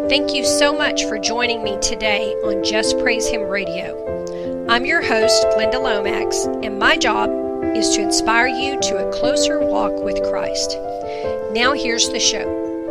Thank you so much for joining me today on Just Praise Him Radio. I'm your host, Glenda Lomax, and my job is to inspire you to a closer walk with Christ. Now here's the show.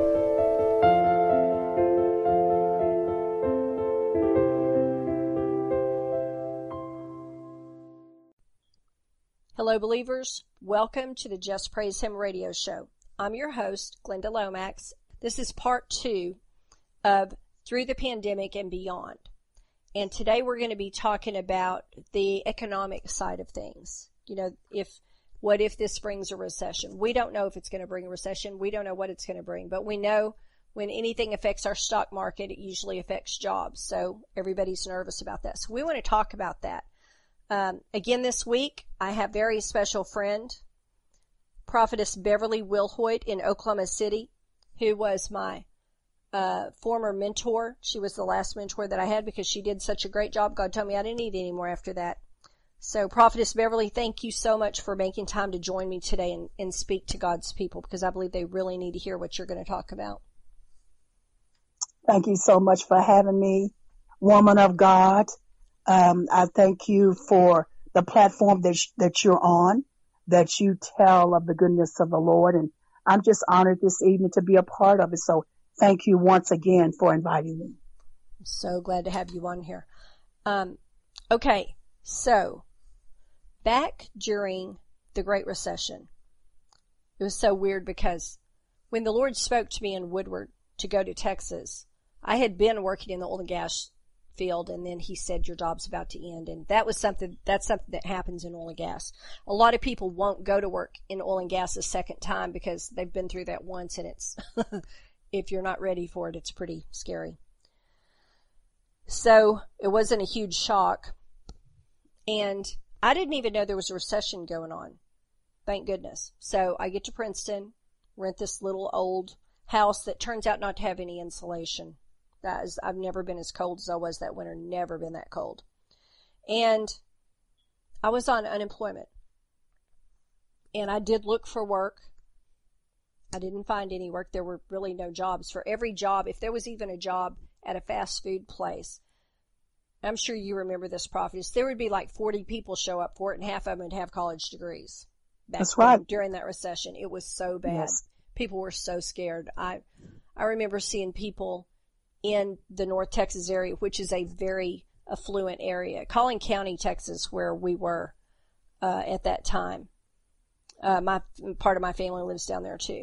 Hello, believers. Welcome to the Just Praise Him Radio Show. I'm your host, Glenda Lomax. This is part 2 of Through the Pandemic and Beyond. And today we're going to be talking about the economic side of things. You know, what if this brings a recession? We don't know if it's going to bring a recession. We don't know what it's going to bring. But we know when anything affects our stock market, it usually affects jobs. So everybody's nervous about that. So we want to talk about that. Again this week, I have a very special friend, Prophetess Beverly Wilhoit in Oklahoma City, who was my former mentor. She was the last mentor that I had because she did such a great job. God told me I didn't need any more after that. So Prophetess Beverly, thank you so much for making time to join me today and speak to God's people, because I believe they really need to hear what you're going to talk about. Thank you so much for having me, woman of God. I thank you for the platform that you're on, that you tell of the goodness of the Lord. And I'm just honored this evening to be a part of it. So thank you once again for inviting me. I'm so glad to have you on here. Okay, so back during the Great Recession, it was so weird because when the Lord spoke to me in Woodward to go to Texas, I had been working in the oil and gas field, and then he said, your job's about to end. And that's something that happens in oil and gas. A lot of people won't go to work in oil and gas a second time because they've been through that once, and it's if you're not ready for it, it's pretty scary. So it wasn't a huge shock. And I didn't even know there was a recession going on. Thank goodness. So I get to Princeton, rent this little old house that turns out not to have any insulation. I've never been as cold as I was that winter, never been that cold. And I was on unemployment. And I did look for work. I didn't find any work. There were really no jobs. For every job, if there was even a job at a fast food place, I'm sure you remember this, Prophetess, there would be like 40 people show up for it, and half of them would have college degrees. That's right. During that recession. It was so bad. Yes. People were so scared. I remember seeing people in the North Texas area, which is a very affluent area. Collin County, Texas, where we were at that time. Part of my family lives down there too.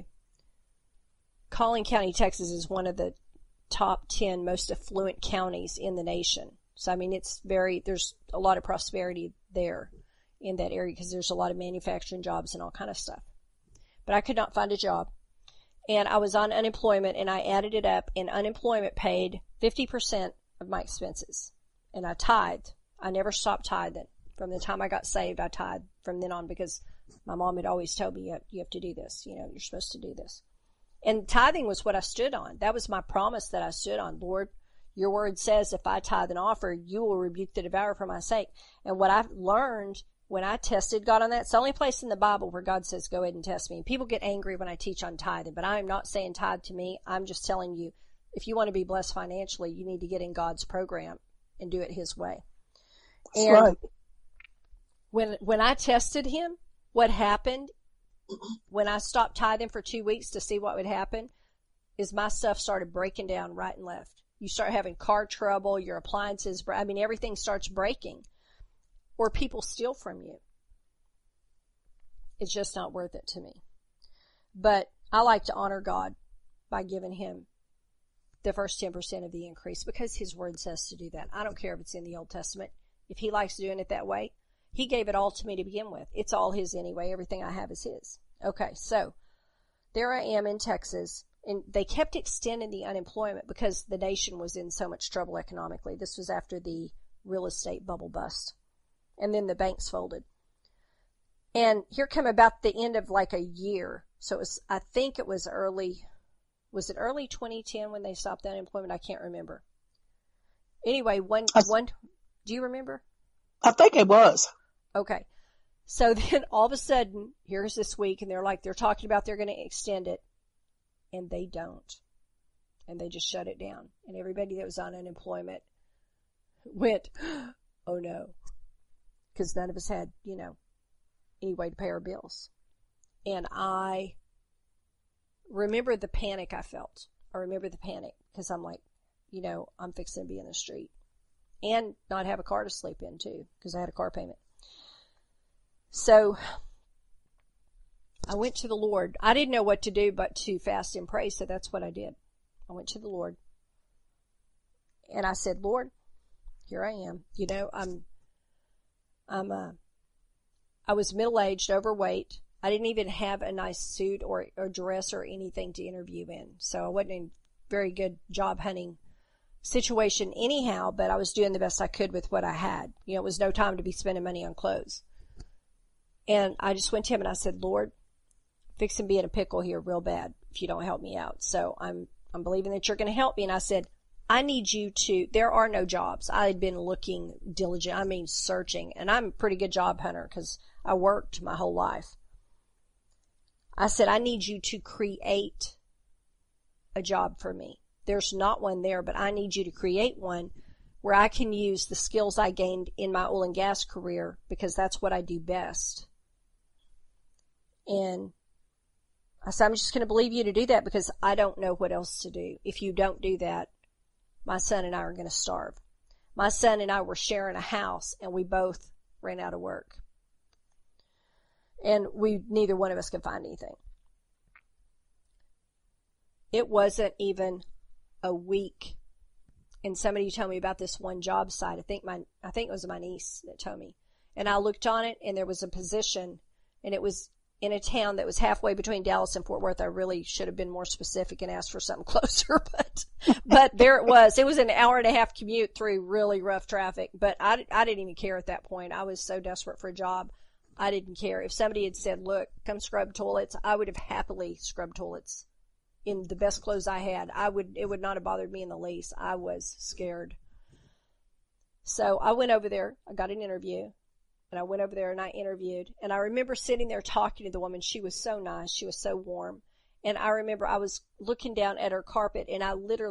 Collin County, Texas is one of the top 10 most affluent counties in the nation. So, I mean, there's a lot of prosperity there in that area because there's a lot of manufacturing jobs and all kind of stuff. But I could not find a job. And I was on unemployment, and I added it up, and unemployment paid 50% of my expenses. And I tithed. I never stopped tithing. From the time I got saved, I tithed from then on because my mom had always told me, you have to do this. You know, you're supposed to do this. And tithing was what I stood on. That was my promise that I stood on. Lord, your word says if I tithe and offer, you will rebuke the devourer for my sake. And what I've learned when I tested God on that, it's the only place in the Bible where God says, go ahead and test me. And people get angry when I teach on tithing, but I am not saying tithe to me. I'm just telling you, if you want to be blessed financially, you need to get in God's program and do it his way. That's and right. When I tested him, what happened when I stopped tithing for 2 weeks to see what would happen is my stuff started breaking down right and left. You start having car trouble, your appliances, everything starts breaking. Or people steal from you. It's just not worth it to me. But I like to honor God by giving him the first 10% of the increase because his word says to do that. I don't care if it's in the Old Testament. If he likes doing it that way, he gave it all to me to begin with. It's all his anyway. Everything I have is his. Okay, so there I am in Texas, and they kept extending the unemployment because the nation was in so much trouble economically. This was after the real estate bubble bust. And then the banks folded. And here come about the end of like a year. So I think it was early 2010 when they stopped the unemployment? I can't remember. Anyway, do you remember? I think it was. Okay. So then all of a sudden, here's this week, and they're talking about they're going to extend it, and they don't. and they just shut it down. And everybody that was on unemployment went, oh no, because none of us had, any way to pay our bills. And I remember the panic I felt. I remember the panic because I'm like, I'm fixing to be in the street and not have a car to sleep in too, because I had a car payment. So I went to the Lord. I didn't know what to do but to fast and pray, so that's what I did. I went to the Lord and I said, Lord, here I am. I was middle-aged, overweight. I didn't even have a nice suit or dress or anything to interview in. So I wasn't in a very good job hunting situation anyhow, but I was doing the best I could with what I had. It was no time to be spending money on clothes. And I just went to him and I said, Lord, fixing to be in a pickle here real bad if you don't help me out. So I'm believing that you're going to help me. And I said, I need you to, there are no jobs. I had been looking diligent, searching, and I'm a pretty good job hunter because I worked my whole life. I said, I need you to create a job for me. There's not one there, but I need you to create one where I can use the skills I gained in my oil and gas career because that's what I do best. And I said, I'm just going to believe you to do that because I don't know what else to do. If you don't do that, my son and I are going to starve. My son and I were sharing a house and we both ran out of work. And neither one of us could find anything. It wasn't even a week. And somebody told me about this one job site. I think it was my niece that told me. And I looked on it and there was a position and it was in a town that was halfway between Dallas and Fort Worth. I really should have been more specific and asked for something closer, but there it was. It was an hour and a half commute through really rough traffic, but I didn't even care at that point. I was so desperate for a job. I didn't care. If somebody had said, look, come scrub toilets, I would have happily scrubbed toilets in the best clothes I had. It would not have bothered me in the least. I was scared. So I went over there. I got an interview. And I went over there and I interviewed. And I remember sitting there talking to the woman. She was so nice. She was so warm. And I remember I was looking down at her carpet and I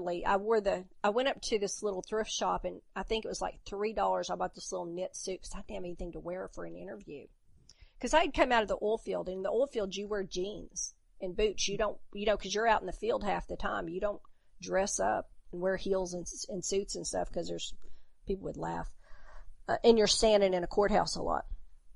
went up to this little thrift shop and I think it was like $3. I bought this little knit suit because I didn't have anything to wear for an interview. Because I'd come out of the oil field, and in the oil field you wear jeans and boots. You don't, because you're out in the field half the time. You don't dress up and wear heels and suits and stuff because people would laugh. And you're standing in a courthouse a lot.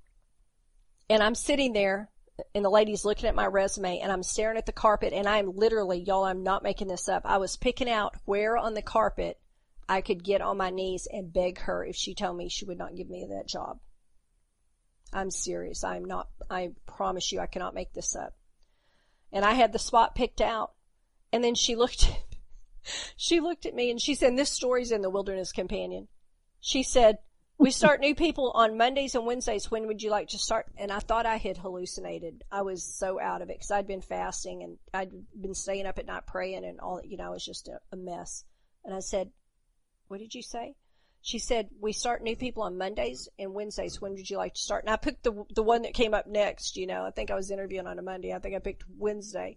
And I'm sitting there, and the lady's looking at my resume, and I'm staring at the carpet, and I'm literally, y'all, I'm not making this up. I was picking out where on the carpet I could get on my knees and beg her if she told me she would not give me that job. I'm serious. I promise you I cannot make this up. And I had the spot picked out. And then she looked at me and she said, and this story's in the Wilderness Companion. She said, we start new people on Mondays and Wednesdays. When would you like to start? And I thought I had hallucinated. I was so out of it because I'd been fasting and I'd been staying up at night praying and all, it was just a mess. And I said, what did you say? She said, we start new people on Mondays and Wednesdays. When would you like to start? And I picked the one that came up next, I think I was interviewing on a Monday. I think I picked Wednesday.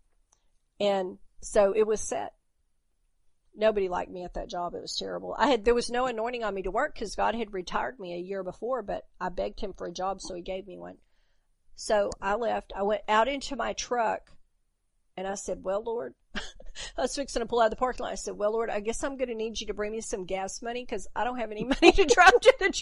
And so it was set. Nobody liked me at that job. It was terrible. There was no anointing on me to work because God had retired me a year before, but I begged him for a job, so he gave me one. So I left. I went out into my truck and I said, well, Lord, I was fixing to pull out of the parking lot. I said, well, Lord, I guess I'm going to need you to bring me some gas money because I don't have any money to drive to the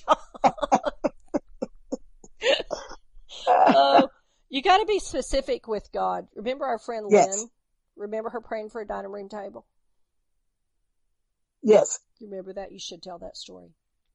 job. You got to be specific with God. Remember our friend Lynn? Yes. Remember her praying for a dining room table? Yes. You remember that? You should tell that story.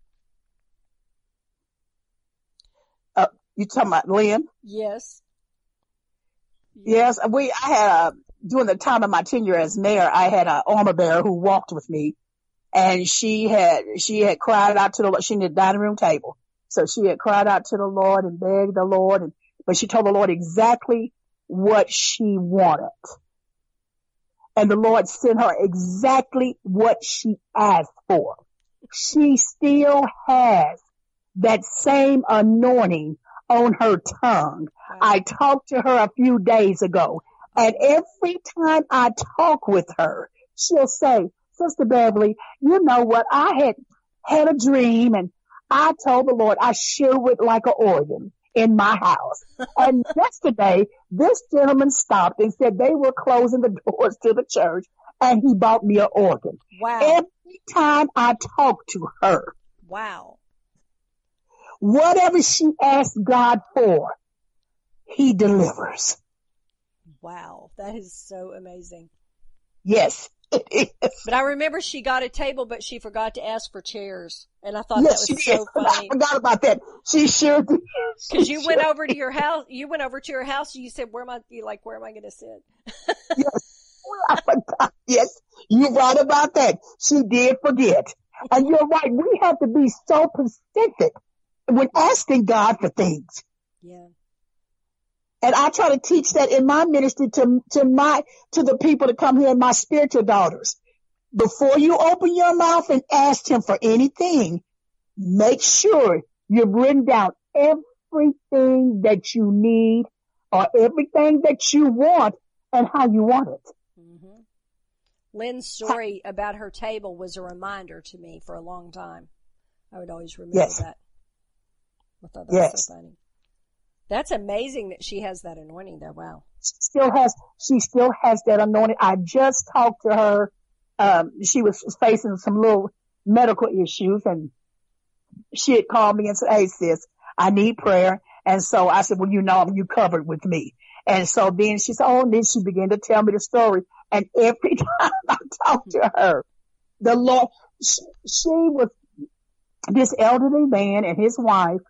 You talking about Lynn? Yes. Yes. I had during the time of my tenure as mayor, I had an armor bearer who walked with me, and she had cried out to the Lord. She needed a dining room table, so she had cried out to the Lord and begged the Lord, but she told the Lord exactly what she wanted, and the Lord sent her exactly what she asked for. She still has that same anointing on her tongue. Wow. I talked to her a few days ago, and every time I talk with her, she'll say, Sister Beverly, you know what? I had a dream and I told the Lord I sure would like an organ in my house. And yesterday, this gentleman stopped and said they were closing the doors to the church and he bought me an organ. Wow. Every time I talk to her, wow. whatever she asks God for, he delivers. Wow. That is so amazing. Yes, it is. But I remember she got a table, but she forgot to ask for chairs. And I thought Yes, that was she did. so funny. I forgot about that. She sure did. Because you went over to your house, and you said, where am I going to sit? Yes, I forgot. Yes, you're right about that. She did forget. And you're right. We have to be so specific when asking God for things. Yeah. And I try to teach that in my ministry to the people that come here, my spiritual daughters. Before you open your mouth and ask him for anything, make sure you've written down everything that you need or everything that you want and how you want it. Mm-hmm. Lynn's story about her table was a reminder to me for a long time. I would always remember that. I thought that was so funny. That's amazing that she has that anointing though. Wow. She still has that anointing. I just talked to her. She was facing some little medical issues and she had called me and said, hey sis, I need prayer. And so I said, well, you covered with me. And so then she said, and then she began to tell me the story. And every time I talked to her, the Lord, she was this elderly man and his wife.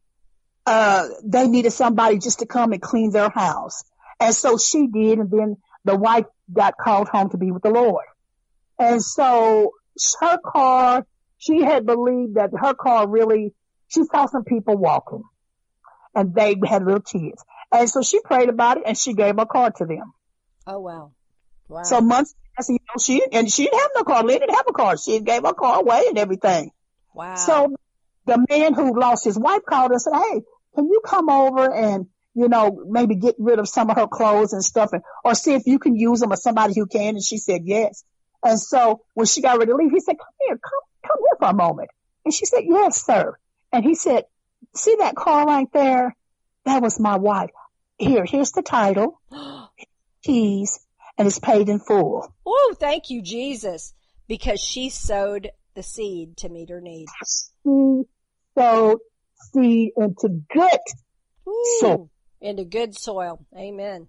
They needed somebody just to come and clean their house. And so she did. And then the wife got called home to be with the Lord. And so her car, she had believed that her car she saw some people walking and they had little kids. And so she prayed about it and she gave her car to them. Oh, wow. Wow. So months, she didn't have no car. Lynn didn't have a car. She gave her car away and everything. Wow. So the man who lost his wife called us and said, hey, can you come over and, maybe get rid of some of her clothes and stuff or see if you can use them or somebody who can? And she said, yes. And so when she got ready to leave, he said, come here for a moment. And she said, yes, sir. And he said, see that car right there? That was my wife. Here's the title, keys, and it's paid in full. Oh, thank you, Jesus. Because she sowed the seed to meet her need. She sowed seed into good soil. Into good soil. Amen.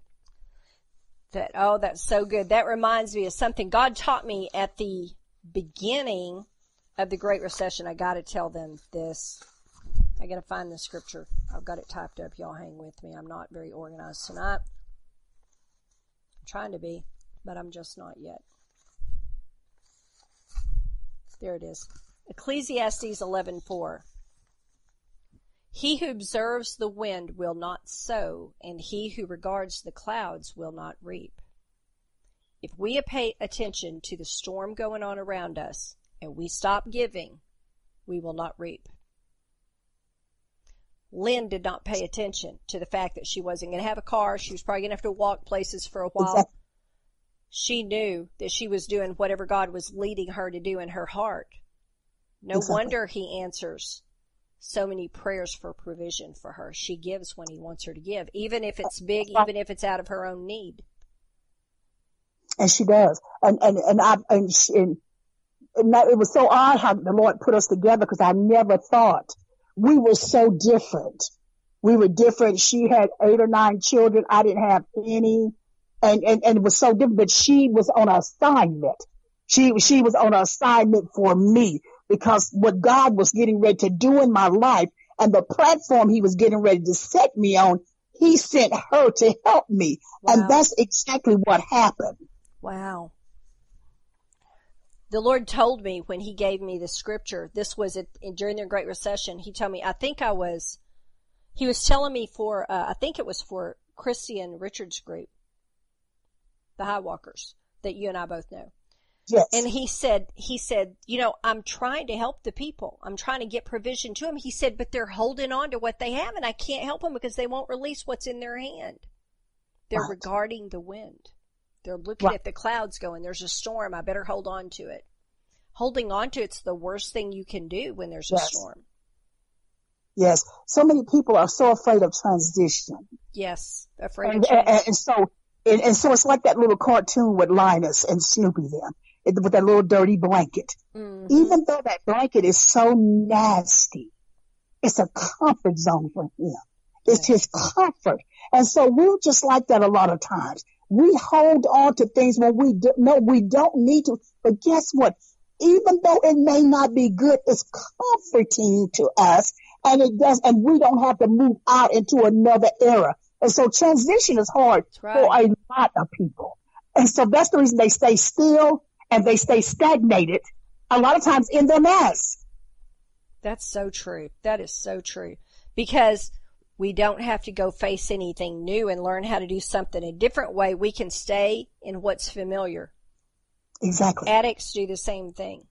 That's so good. That reminds me of something God taught me at the beginning of the Great Recession. I got to tell them this. I got to find the scripture. I've got it typed up. Y'all hang with me. I'm not very organized tonight. I'm trying to be, but I'm just not yet. There it is. Ecclesiastes 11:4. He who observes the wind will not sow, and he who regards the clouds will not reap. If we pay attention to the storm going on around us and we stop giving, we will not reap. Lynn did not pay attention to the fact that she wasn't going to have a car. She was probably going to have to walk places for a while. Exactly. She knew that she was doing whatever God was leading her to do in her heart. No wonder he answers so many prayers for provision for her. She gives when he wants her to give, even if it's big, even if it's out of her own need. And she does. And it was so odd how the Lord put us together because I never thought we were so different. We were different. She had 8 or 9 children. I didn't have any. And it was so different, but she was on an assignment. She was on an assignment for me because what God was getting ready to do in my life and the platform he was getting ready to set me on, he sent her to help me. Wow. And that's exactly what happened. Wow. The Lord told me when he gave me the scripture, this was during the Great Recession, he told me, he was telling me I think it was for Christian Richards group, the High Walkers, that you and I both know. Yes. And he said, I'm trying to help the people. I'm trying to get provision to them. He said, but they're holding on to what they have and I can't help them because they won't release what's in their hand. They're regarding the wind. They're looking at the clouds going, there's a storm. I better hold on to it. Holding on to it's the worst thing you can do when there's a storm. Yes. So many people are so afraid of transition. Yes. Afraid of change. And so it's like that little cartoon with Linus and Snoopy with that little dirty blanket. Mm-hmm. Even though that blanket is so nasty, it's a comfort zone for him. It's his comfort. And so we're just like that a lot of times. We hold on to things when we know we don't need to. But guess what? Even though it may not be good, it's comforting to us. And it does, and we don't have to move out into another era. And so transition is hard for a lot of people. And so that's the reason they stay still and they stay stagnated a lot of times in their mess. That's so true. That is so true. Because we don't have to go face anything new and learn how to do something a different way. We can stay in what's familiar. Exactly. Addicts do the same thing.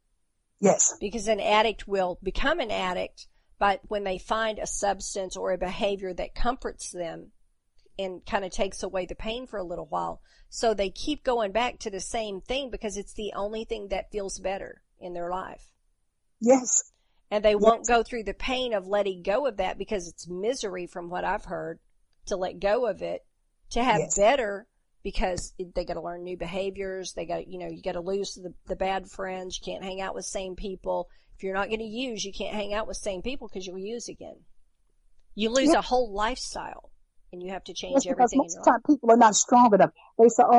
Yes. Because an addict will become an addict, but when they find a substance or a behavior that comforts them and kind of takes away the pain for a little while, so they keep going back to the same thing because it's the only thing that feels better in their life. Yes. And they won't go through the pain of letting go of that because it's misery from what I've heard to let go of it, to have better because they got to learn new behaviors. They got, you got to lose the bad friends. You can't hang out with same people. If you're not going to use, you can't hang out with same people because you'll use again. You lose a whole lifestyle and you have to change everything in your life. Most of the time people are not strong enough. They say,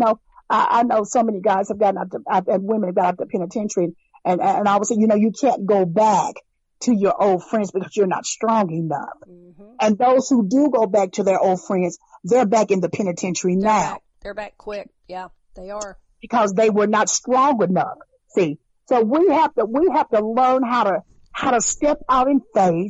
I know so many guys have gotten out and women have got out the penitentiary. And I would say, you can't go back to your old friends because you're not strong enough. Mm-hmm. And those who do go back to their old friends, they're back in the penitentiary now. They're back quick. Yeah, they are. Because they were not strong enough. See, so we have to learn how to step out in faith,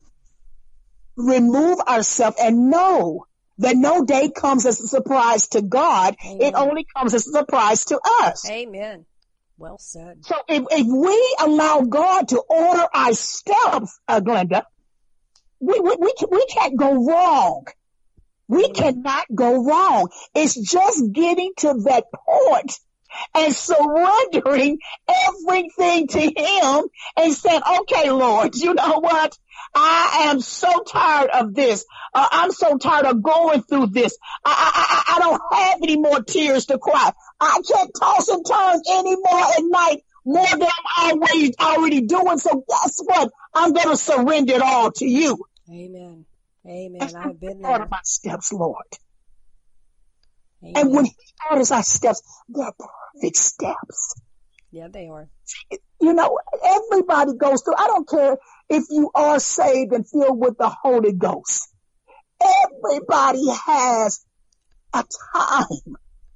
remove ourselves, and know that no day comes as a surprise to God. Amen. It only comes as a surprise to us. Amen. Well said. So if we allow God to order our steps, Glenda, we can't go wrong. We cannot go wrong. It's just getting to that point and surrendering everything to Him and saying, okay, Lord, you know what? I am so tired of this. I'm so tired of going through this. I don't have any more tears to cry. I can't toss and turn anymore at night more than I'm already doing. So guess what? I'm going to surrender it all to you. Amen. Amen. I've been there. Order my steps, Lord. Amen. And when He orders our steps, they're perfect steps. Yeah, they are. Everybody goes through. I don't care if you are saved and filled with the Holy Ghost. Everybody has a time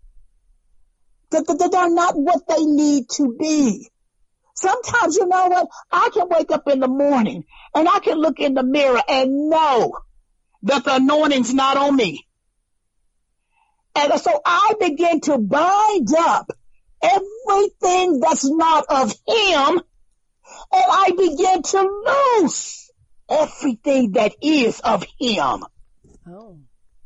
that they're not what they need to be. Sometimes, you know what? I can wake up in the morning and I can look in the mirror and know that the anointing's not on me. And so I begin to bind up everything that's not of Him, and I begin to loose everything that is of Him. Oh.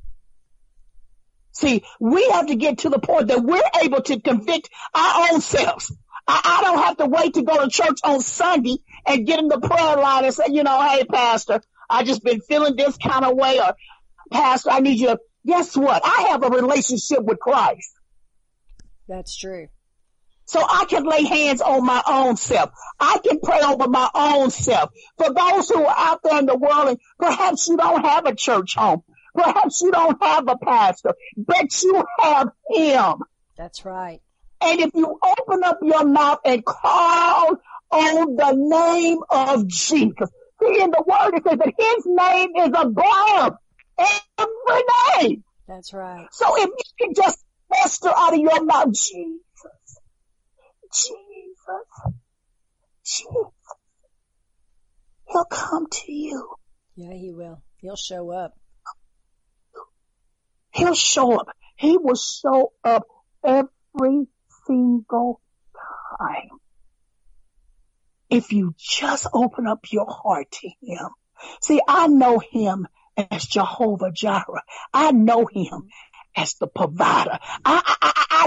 See, we have to get to the point that we're able to convict our own selves. I don't have to wait to go to church on Sunday and get in the prayer line and say, hey, Pastor, I just been feeling this kind of way, or Pastor, I need you to. Guess what? I have a relationship with Christ. That's true. So I can lay hands on my own self. I can pray over my own self. For those who are out there in the world, and perhaps you don't have a church home. Perhaps you don't have a pastor, but you have Him. That's right. And if you open up your mouth and call on the name of Jesus. See, in the Word it says that His name is above every name. That's right. So if you can just muster out of your mouth, Jesus, He'll come to you. Yeah, He will. He'll show up. He'll show up. He will show up every single time. If you just open up your heart to Him. See, I know Him as Jehovah Jireh. I know Him as the provider.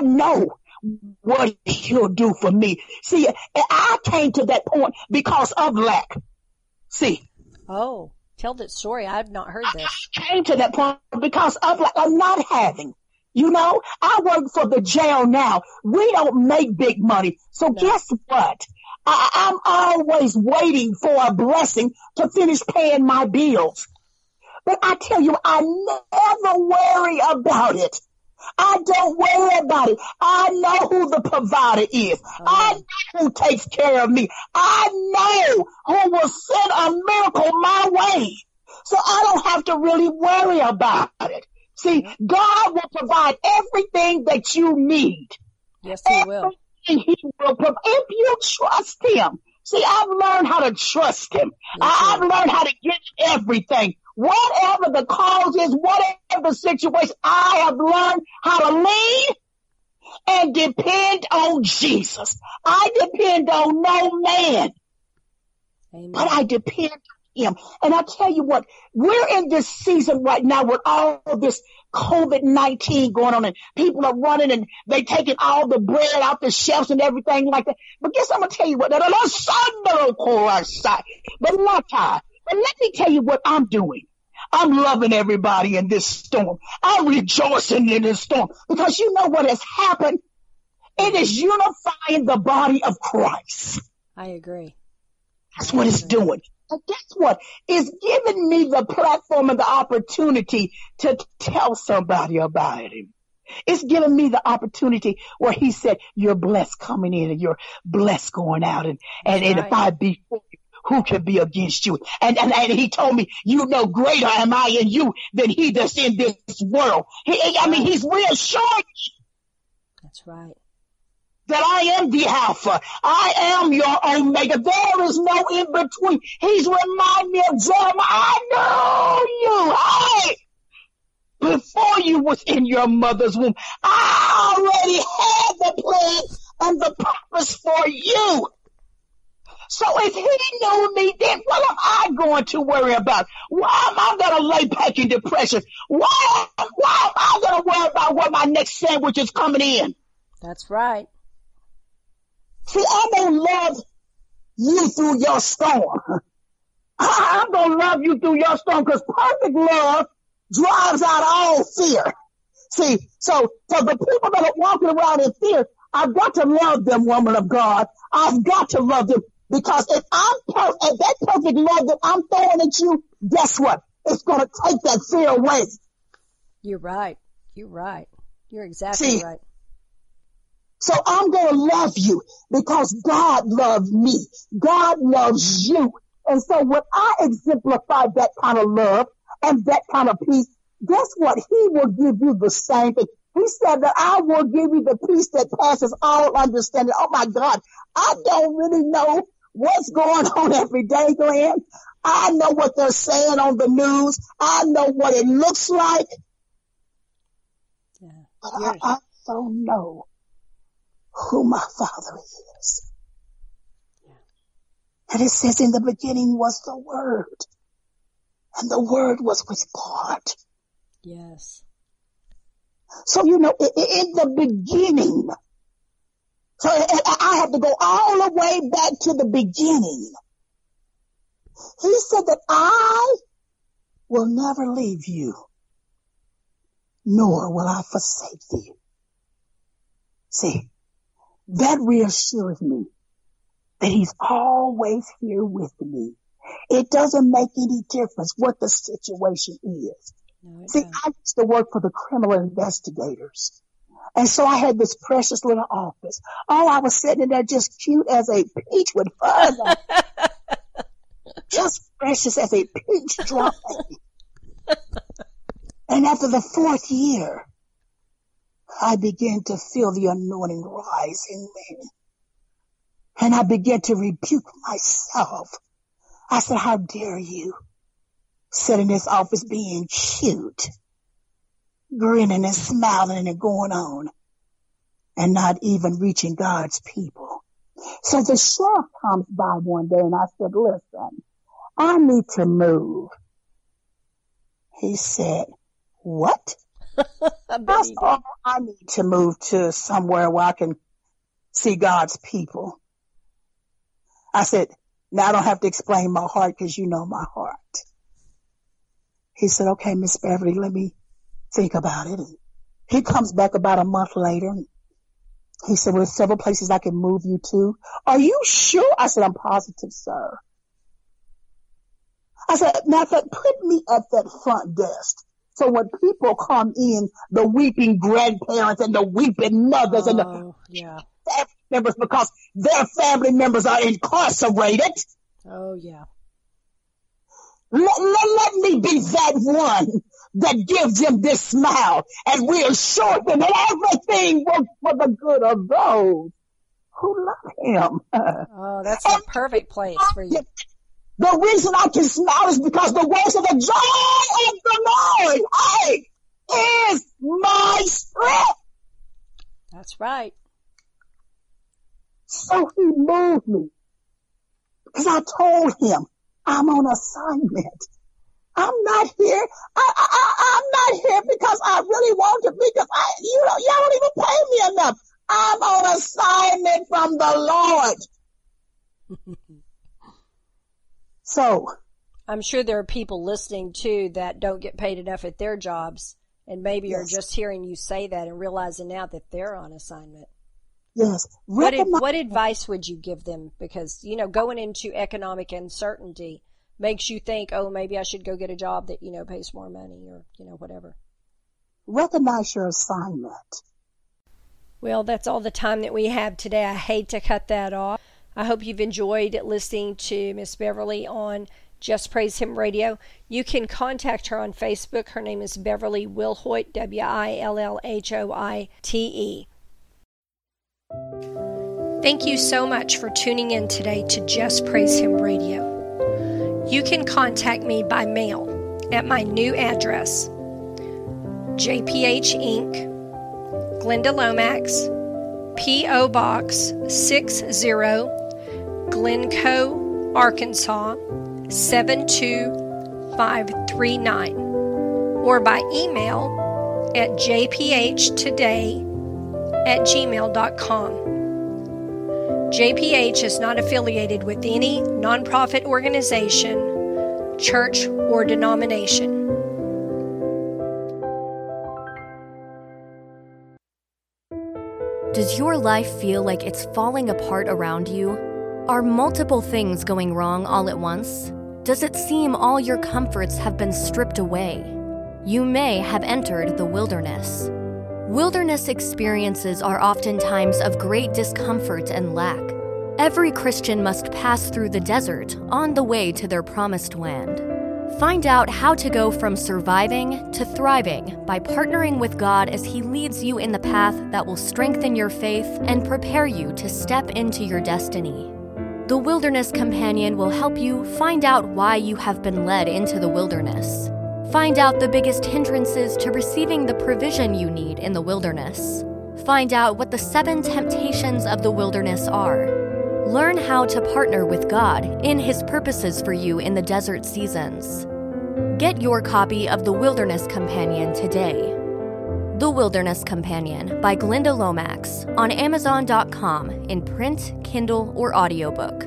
don't know what he'll do for me. See, I came to that point because of lack. See. Oh, tell that story. I've not heard this. I came to that point because of lack, of not having. You know, I work for the jail now. We don't make big money. So guess what? I'm always waiting for a blessing to finish paying my bills. But I tell you, I never worry about it. I don't worry about it. I know who the provider is. I know who takes care of me. I know who will send a miracle my way. So I don't have to really worry about it. See, God will provide everything that you need. Yes, He will. He will provide if you trust Him. See, I've learned how to trust Him. I've learned how to get everything. Whatever the cause is, whatever the situation, I have learned how to lean and depend on Jesus. I depend on no man, but I depend on Him. And I tell you what, we're in this season right now with all of this COVID-19 going on, and people are running and they taking all the bread out the shelves and everything like that. But guess I'm going to tell you what, but let me tell you what I'm doing. I'm loving everybody in this storm. I'm rejoicing in this storm because you know what has happened? It is unifying the body of Christ. I agree. That's what it's doing. And guess what? It's giving me the platform and the opportunity to tell somebody about Him. It's giving me the opportunity where He said, you're blessed coming in and you're blessed going out. And if I be for you, who can be against you? And He told me, you know, greater am I in you than he that's in this world. He's reassuring me. That's right. That I am the Alpha. I am your Omega. There is no in between. He's reminding me of Jeremiah. I knew you. Before you was in your mother's womb, I already had the plan and the purpose for you. So if He knew me, then what am I going to worry about? Why am I going to lay back in depression? Why am I going to worry about where my next sandwich is coming in? That's right. See, I'm going to love you through your storm. I'm going to love you through your storm because perfect love drives out all fear. See, so the people that are walking around in fear, I've got to love them, woman of God. I've got to love them because if that perfect love that I'm throwing at you, guess what? It's going to take that fear away. You're right. You're exactly right. So I'm going to love you because God loved me. God loves you. And so when I exemplify that kind of love and that kind of peace, guess what? He will give you the same thing. He said that I will give you the peace that passes all understanding. Oh my God. I don't really know what's going on every day, Glenn. I know what they're saying on the news. I know what it looks like. Yeah. But I also know who my Father is. Yeah. And it says in the beginning was the Word. And the Word was with God. Yes. So, you know, in the beginning, so I have to go all the way back to the beginning. He said that I will never leave you, nor will I forsake thee. See, that reassures me that He's always here with me. It doesn't make any difference what the situation is. No, see, I used to work for the criminal investigators. And so I had this precious little office. Oh, I was sitting in there just cute as a peach with fuzz on. Just precious as a peach dry. And after the 4th year, I began to feel the anointing rise in me. And I began to rebuke myself. I said, how dare you sit in this office being cute, grinning and smiling and going on, and not even reaching God's people. So the sheriff comes by one day and I said, listen, I need to move. He said, what? I bet That's he did. all. I need to move to somewhere where I can see God's people. I said, now I don't have to explain my heart because you know my heart. He said, okay, Miss Beverly, let me think about it. And he comes back about a month later. And he said, well, there's several places I can move you to. Are you sure? I said, I'm positive, sir. I said, matter of fact, put me at that front desk. So when people come in, the weeping grandparents and the weeping mothers and the family members, because their family members are incarcerated. Oh, yeah. Let me be that one that gives them this smile and reassures them that everything works for the good of those who love him. Oh, that's a perfect place for you. The reason I can smile is because the words of the joy of the Lord, is my strength. That's right. So he moved me because I told him I'm on assignment. I'm not here. I'm not here because I really want to be, because y'all don't even pay me enough. I'm on assignment from the Lord. So I'm sure there are people listening too that don't get paid enough at their jobs and maybe are just hearing you say that and realizing now that they're on assignment. Yes. What advice would you give them? Because, going into economic uncertainty makes you think, oh, maybe I should go get a job that, pays more money or, whatever. Recognize your assignment. Well, that's all the time that we have today. I hate to cut that off. I hope you've enjoyed listening to Miss Beverly on Just Praise Him Radio. You can contact her on Facebook. Her name is Beverly Willhoite, Willhoite. Thank you so much for tuning in today to Just Praise Him Radio. You can contact me by mail at my new address, JPH Inc., Glenda Lomax, P.O. Box 60, Glencoe, Arkansas 72539, or by email at jphtoday@gmail.com. JPH is not affiliated with any nonprofit organization, church, or denomination. Does your life feel like it's falling apart around you? Are multiple things going wrong all at once? Does it seem all your comforts have been stripped away? You may have entered the wilderness. Wilderness experiences are oftentimes of great discomfort and lack. Every Christian must pass through the desert on the way to their promised land. Find out how to go from surviving to thriving by partnering with God as He leads you in the path that will strengthen your faith and prepare you to step into your destiny. The Wilderness Companion will help you find out why you have been led into the wilderness. Find out the biggest hindrances to receiving the provision you need in the wilderness. Find out what the 7 temptations of the wilderness are. Learn how to partner with God in His purposes for you in the desert seasons. Get your copy of The Wilderness Companion today. The Wilderness Companion by Glenda Lomax on Amazon.com in print, Kindle, or audiobook.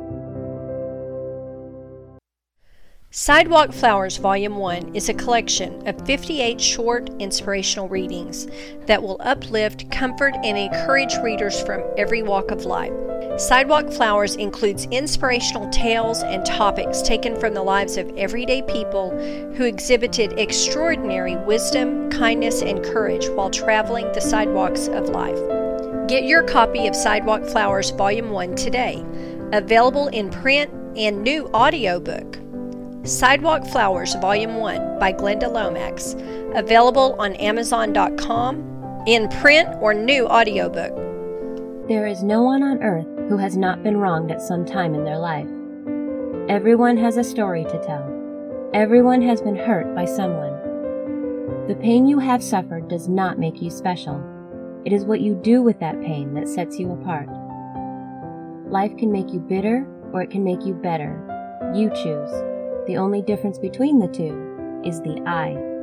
Sidewalk Flowers Volume 1 is a collection of 58 short inspirational readings that will uplift, comfort, and encourage readers from every walk of life. Sidewalk Flowers includes inspirational tales and topics taken from the lives of everyday people who exhibited extraordinary wisdom, kindness, and courage while traveling the sidewalks of life. Get your copy of Sidewalk Flowers Volume 1 today, available in print and new audiobook. Sidewalk Flowers Volume 1 by Glenda Lomax, available on Amazon.com in print or new audiobook. There is no one on earth who has not been wronged at some time in their life. Everyone has a story to tell. Everyone has been hurt by someone. The pain you have suffered does not make you special. It is what you do with that pain that sets you apart. Life can make you bitter or it can make you better. You choose. The only difference between the two is the I.